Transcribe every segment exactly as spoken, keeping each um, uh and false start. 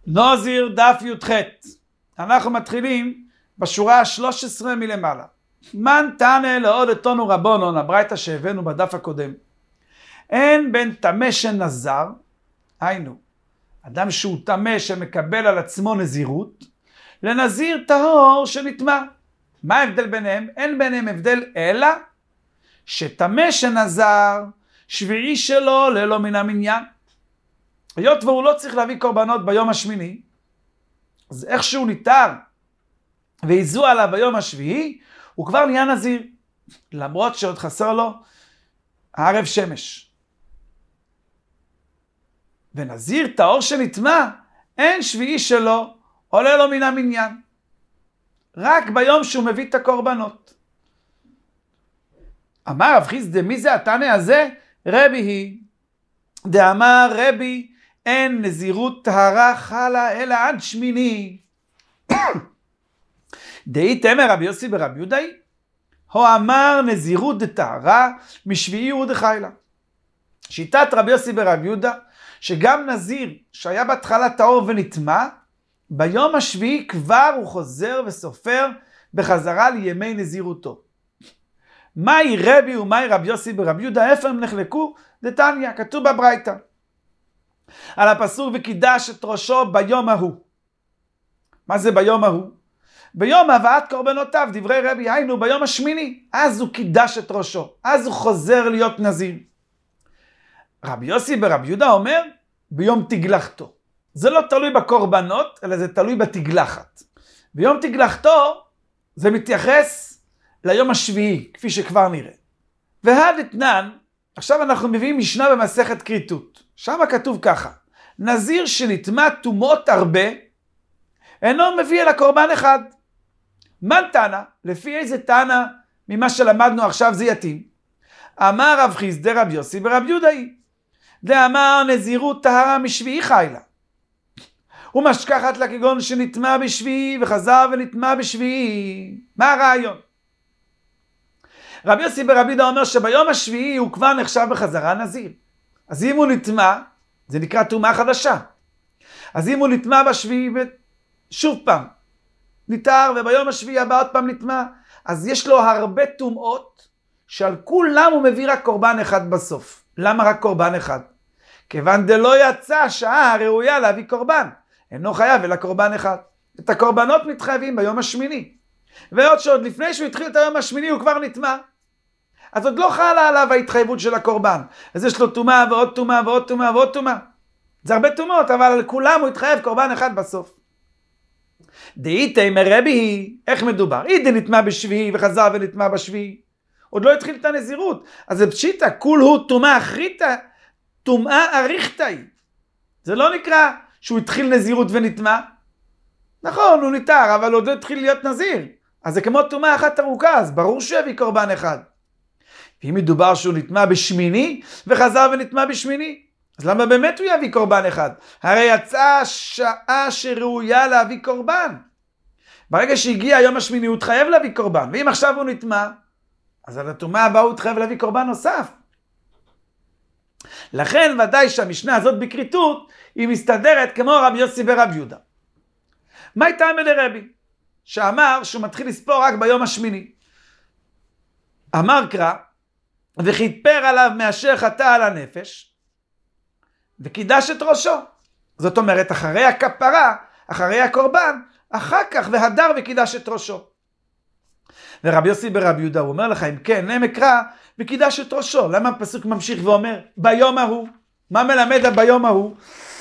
נוזיר דף י"ח. אנחנו מתחילים בשורה ה-שלוש עשרה מלמעלה. מן תנא לעוד אתונו רבונון, הברייתא שהבאנו בדף הקודם. אין בין טמא שנזר, היינו, אדם שהוא טמא שמקבל על עצמו נזירות, לנזיר טהור שנטמא. מה ההבדל ביניהם? אין ביניהם הבדל אלא שטמא שנזר, שביעי שלו ללא מן המניין. היות והוא לא צריך להביא קורבנות ביום השמיני, אז איכשהו ניתר והיזו עליו ביום השביעי, הוא כבר נהיה נזיר, למרות שעוד חסר לו ערב שמש. ונזיר טהור שנטמא, אין שביעי שלו עולה לו מן המניין, רק ביום שהוא מביא את הקורבנות. אמר רב חיסדא, מי זה התנא הזה? רבי היא דאמר רבי, אין נזירות טהרה חלה אלא עד שמיני. דאי תמר רבי יוסי ברבי יהודה, הוא אמר נזירות דטהרה משביעי ודחיילה. שיטת רבי יוסי ברבי יהודה, שגם נזיר שהיה בהתחלה טהור ונטמא, ביום השביעי כבר הוא חוזר וסופר בחזרה לימי נזירותו. מהי רבי ומהי רבי יוסי ברבי יהודה? איפה הם נחלקו? דתניא, כתוב בברייתא על הפסוק וקידש את ראשו ביום ההוא. מה זה ביום ההוא? ביום הבאת קורבנותיו, דברי רבי, היינו ביום השמיני, אז הוא קידש את ראשו, אז הוא חוזר להיות נזיר. רבי יוסי ברבי יהודה אומר ביום תגלחתו. זה לא תלוי בקורבנות, אלא זה תלוי בתגלחת. ביום תגלחתו זה מתייחס ליום השביעי, כפי שכבר נראה. והדתנן, עכשיו אנחנו מביאים משנה במסכת כריתות. שם כתוב ככה, נזיר שנטמא טומאות הרבה, אינו מביא אלא קורבן אחד. מן תנא, לפי איזה תנא ממה שלמדנו עכשיו זה יתאים? אמר רב חיסדא רבי יוסי ברבי יהודה, דאמר נזירות טהרה משביעי חיילה. ומשכחת לה כגון שנטמא בשביעי וחזר ונטמא בשביעי. מה הרעיון? רבי יוסי ברבי יהודה אומר שביום השביעי הוא כבר נחשב בחזרה נזיר. אז אם הוא נטמא, זה נקרא טומאה חדשה. אז אם הוא נטמא בשביעי שוב פעם ניתר, וביום השביעי הבא עוד פעם נטמא, אז יש לו הרבה טומאות שעל כולם הוא מביא רק קורבן אחד בסוף. למה רק קורבן אחד? כיוון דלא יצא שעה הראויה להביא קורבן, אינו חייב אלא קורבן אחד. את הקורבנות מתחייבים ביום השמיני, ועוד שעוד לפני שהוא התחיל את היום השמיני הוא כבר נטמא, אז עוד לא חלה עליו ההתחייבות של הקורבן. אז יש לו טומאה ועוד טומאה ועוד טומאה ועוד טומאה. זה הרבה טומאות, אבל על כולם הוא התחייב קורבן אחד בסוף. דאי תמר רבי היא, איך מדובר? אידי נטמא בשביעי וחזר ונטמא בשביעי. עוד לא התחיל את הנזירות. אז זה פשיטה, כול הוא טומאה אחריתה, טומאה אריכתה היא. זה לא נקרא שהוא התחיל נזירות ונטמא. נכון, הוא ניתר, אבל עוד לא התחיל להיות נזיר. אז זה כמו טומאה אחת ארוכה, אז ברור שהוא יביא קורבן אחד. ואם מדובר שהוא נטמא בשמיני וחזר ונטמא בשמיני, אז למה באמת הוא יביא קורבן אחד? הרי יצאה שעה שראויה להביא קורבן. ברגע שהגיע היום השמיני הוא תחייב להביא קורבן. ואם עכשיו הוא נטמא, אז על הטומאה הבאה הוא תחייב להביא קורבן נוסף. לכן ודאי שהמשנה הזאת בכריתות היא מסתדרת כמו רבי יוסי ברבי יהודה. מה הייתה מלרבי? שאמר שהוא מתחיל לספור רק ביום השמיני. אמר קרא, וכיפר עליו מאשר חטא על הנפש, וקידש את ראשו. זאת אומרת, אחרי הכפרה, אחרי הקורבן, אחר כך והדר וקידש את ראשו. ורבי יוסי ברבי יהודה, הוא אומר לך, אם כן, נם אקרא, וקידש את ראשו. למה הפסוק ממשיך ואומר, ביום ההוא? מה מלמד ביום ההוא?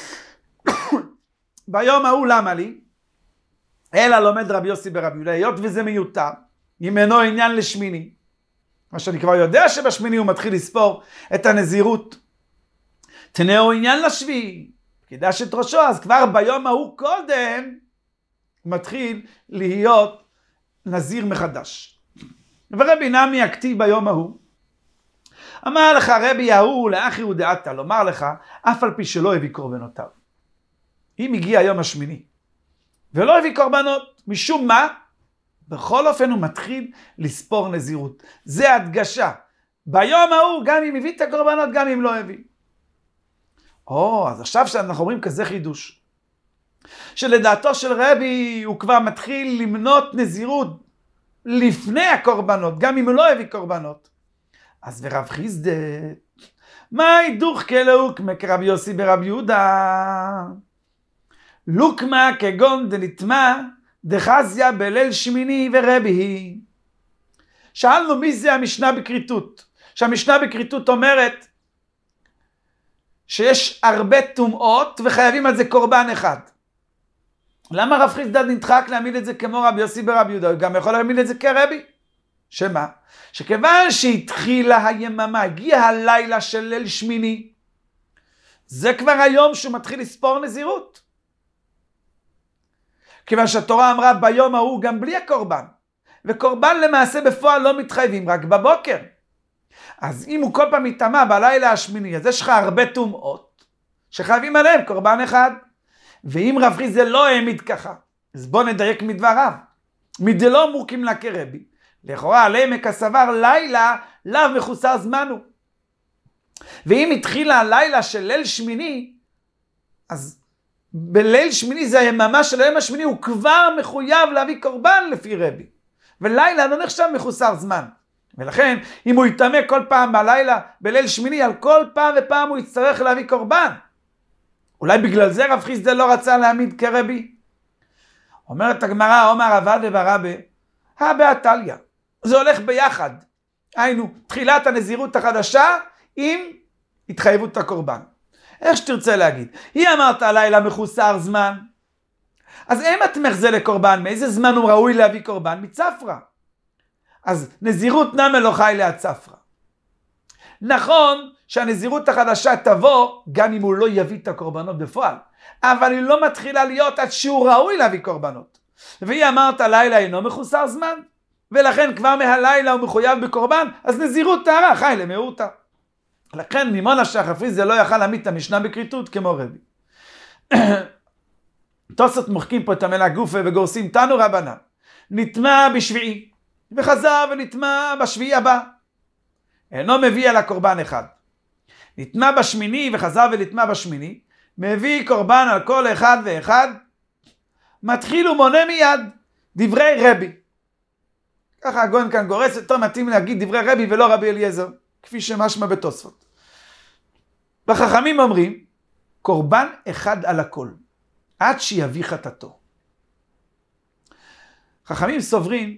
ביום ההוא למה לי? אלא לומד רבי יוסי ברבי יהודה, היות וזה מיותר, אם אינו עניין לשמיני. מה שאני כבר יודע שבשמיני הוא מתחיל לספור את הנזירות. תנאו עניין לשביעי, קידש את ראשו, אז כבר ביום ההוא קודם הוא מתחיל להיות נזיר מחדש. ורבי נמי הכתיב ביום ההוא, אמר לך רבי ההוא לאחי ודעתה, לומר לך, אף על פי שלא הביא קורבנותיו. אם הגיע היום השמיני, ולא הביא קורבנות, משום מה? בכל אופן הוא מתחיל לספור נזירות. זה הדגשה. ביום ההוא, גם אם הביא את הקורבנות, גם אם לא הביא. או, אז עכשיו שאנחנו אומרים כזה חידוש. שלדעתו של רבי הוא כבר מתחיל למנות נזירות לפני הקורבנות, גם אם הוא לא הביא קורבנות. אז ורב חיסדא, מאי דוחקא לוקמא כרבי יוסי ברבי יהודה? לוקמא כגון דנטמא דחזיא בליל שמיני ורבי היא. שאלנו מי זה המשנה בכריתות, שהמשנה בכריתות אומרת שיש הרבה טומאות וחייבים על זה קורבן אחד. למה רב חיסדא נדחק להעמיד את זה כמו רבי יוסי ברבי יהודה? הוא גם יכול להעמיד את זה כרבי. שמה? שכיוון שהתחילה היממה, הגיע הלילה של ליל שמיני, זה כבר היום שהוא מתחיל לספור נזירות. כיוון שהתורה אמרה ביום ההוא גם בלי הקורבן. וקורבן למעשה בפועל לא מתחייבים, רק בבוקר. אז אם הוא כל פעם מתאמה בלילה השמיני, אז יש לך הרבה טומאות שחייבים עליהם קורבן אחד. ואם רב חיסדא לא העמיד ככה, אז בוא נדייק מדבריו. מדלא מורקים לה כרבי, לכאורה עליהם כסבר לילה, לאו מחוסר זמן הוא. ואם התחילה הלילה של ליל שמיני, אז בליל שמיני זה היממה של היום השמיני, הוא כבר מחויב להביא קורבן לפי רבי. ולילה לא נחשב מחוסר זמן. ולכן, אם הוא יתאמה כל פעם בלילה, בליל שמיני, על כל פעם ופעם הוא יצטרך להביא קורבן. אולי בגלל זה רב חיסדא לא רצה להעמיד כרבי. אומרת הגמרא, אומר עבד ברבי, הא עתליא. זה הולך ביחד. היינו, תחילת הנזירות החדשה עם התחייבות הקורבן. איך שתרצה להגיד. היא אמרת הלילה מחוסר זמן. אז אם את מחזה לקורבן, מאיזה זמן הוא ראוי להביא קורבן? מצפרה. אז נזירות נמי לא חי להצפרה. נכון שהנזירות החדשה תבוא גם אם הוא לא יביא את הקורבנות בפועל. אבל היא לא מתחילה להיות עד שהוא ראוי להביא קורבנות. והיא אמרת הלילה אינו מחוסר זמן. ולכן כבר מהלילה הוא מחויב בקורבן, אז נזירות טהרה חי למאורתא. לכן ממון השחר זה לא יכל להעמיד את המשנה בכריתות כמו רבי. תוספות מוחקים פה את המילה גופה וגורסים תנו רבנן. נטמא בשביעי וחזר ונטמא בשביעי הבא. אינו מביא על הקורבן אחד. נטמא בשמיני וחזר ונטמא בשמיני. מביא קורבן על כל אחד ואחד. מתחיל ומונה מיד דברי רבי. ככה הגויין כאן גורס, יותר מתאים להגיד דברי רבי ולא רבי אליעזר, כפי שמשמע בתוספות. והחכמים אומרים, קורבן אחד על הכל, עד שיביא חטאתו. חכמים סוברים,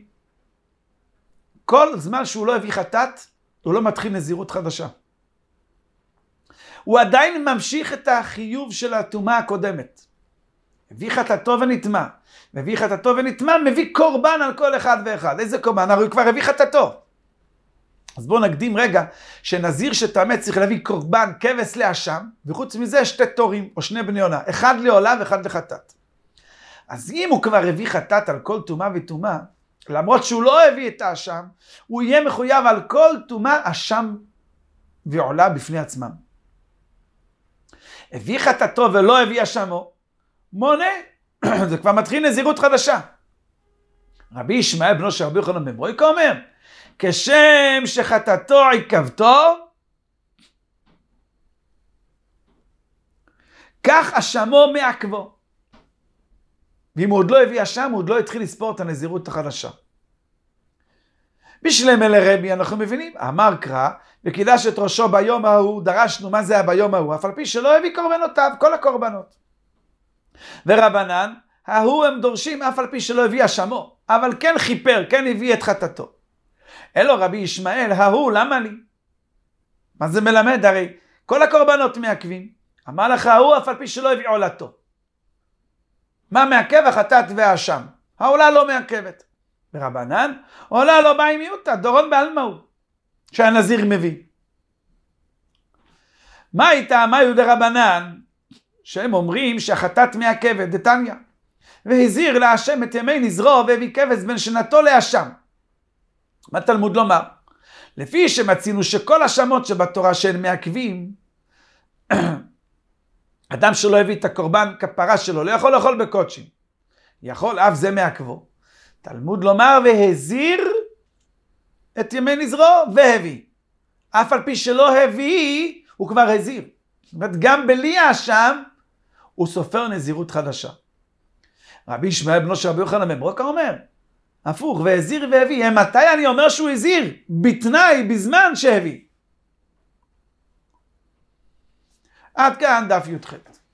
כל זמן שהוא לא הביא חטאת, הוא לא מתחיל נזירות חדשה. הוא עדיין ממשיך את החיוב של הטומאה הקודמת. הביא חטאתו ונטמא. מביא חטאתו ונטמא, מביא קורבן על כל אחד ואחד. איזה קורבן? הרי הוא כבר הביא חטאתו. אז בואו נקדים רגע, שנזיר שטמא צריך להביא קורבן כבש לאשם, וחוץ מזה שתי תורים או שני בני עונה, אחד לעולה ואחד לחטאת. אז אם הוא כבר הביא חטאת על כל טומאה וטומאה, למרות שהוא לא הביא את האשם, הוא יהיה מחויב על כל טומאה אשם ועולה בפני עצמם. הביא חטאתו ולא הביא אשמו, מונה, זה כבר מתחיל נזירות חדשה. רבי ישמעאל בנו של רבי יוחנן בן ברויקה אומר, כשם שחטאתו עיכבתו, כך אשמו מעכבו. ואם הוא עוד לא הביא אשם, הוא עוד לא התחיל לספור את הנזירות החדשה. בשלמה לרבי אנחנו מבינים, אמר קרא, וקידש את ראשו ביום ההוא, דרשנו מה זה היה ביום ההוא, אף על פי שלא הביא קורבנותיו, כל הקורבנות. ורבנן, ההוא הם דורשים אף על פי שלא הביא אשמו, אבל כן חיפר, כן הביא את חטאתו. אלו רבי ישמעאל, ההוא, למה לי? מה זה מלמד? הרי כל הקורבנות מעכבים. אמר לך, ההוא אף על פי שלא הביא עולתו. מה מעכב? החטאת והאשם. העולה לא מעכבת. ורבנן, עולה לא בא עם מיעוטה, דורון בעלמא הוא, שהנזיר מביא. מה איתה? מה יהודי רבנן? שהם אומרים שהחטאת מעכבת, דתניא. והזהיר להשם את ימי נזרו והביא כבש בין שנתו לאשם. מה תלמוד לומר? לפי שמצינו שכל השמות שבתורה שהן מעכבים, אדם שלא הביא את הקורבן כפרה שלו, לא יכול לאכול בקודשים. יכול אף זה מעכבו. תלמוד לומר והזהיר את ימי נזרו והביא. אף על פי שלא הביא, הוא כבר הזהיר. זאת אומרת, גם בלי האשם, הוא סופר נזירות חדשה. רבי ישמעאל בנו של רבי יוחנן בן ברוקה אומר, הפוך, והזהיר והביא. מתי אני אומר שהוא הזהיר? בתנאי, בזמן שהביא. עד כאן דף י"ח.